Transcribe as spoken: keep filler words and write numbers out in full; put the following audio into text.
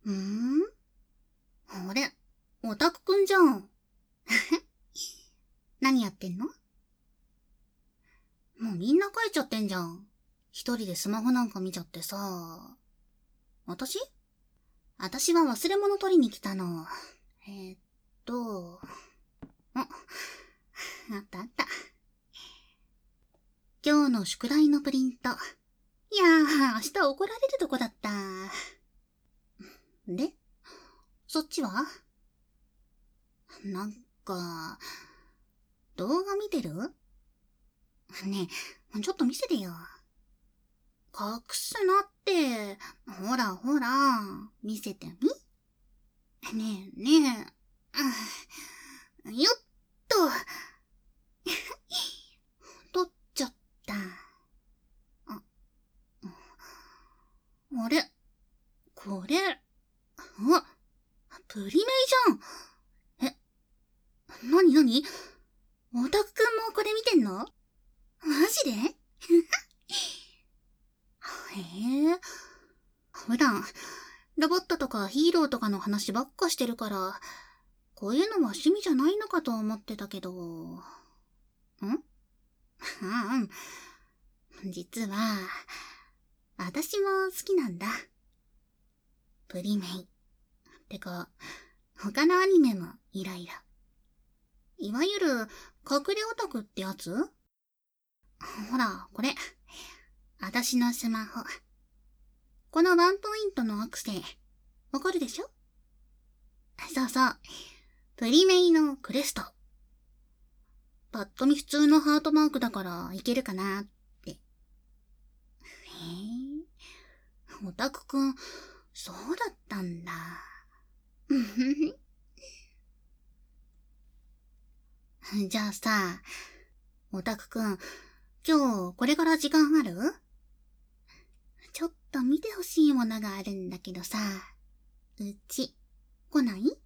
うーんあれ、オタクくんじゃん。何やってんの？もうみんな帰っちゃってんじゃん。一人でスマホなんか見ちゃってさ。私？私は忘れ物取りに来たの。えー、っと、あ、あったあった。今日の宿題のプリント。いやー、明日怒られるとこだった。で、そっちは？なんか、動画見てる？ねえ、ちょっと見せてよ。隠すなって。ほらほら、見せてみ？ねえねえ。よっと。取っちゃった。あ、あれ？これ、あ、プリメイじゃん。え、なになに？オタクくんもこれ見てんの？マジで？へえ。普段、ロボットとかヒーローとかの話ばっかしてるから、こういうのは趣味じゃないのかと思ってたけど。ん？ああ、実は、私も好きなんだ。プリメイ。てか、他のアニメもいろいろ。いわゆる、隠れオタクってやつ？ほら、これ。私のスマホ。このワンポイントのアクセ、わかるでしょ？そうそう。プリメイのクレスト。ぱっと見普通のハートマークだからいけるかなって。へえ。オタクくん、そうだったんだ。じゃあさ、オタクくん、今日これから時間ある？ちょっと見てほしいものがあるんだけどさ、うち、来ない？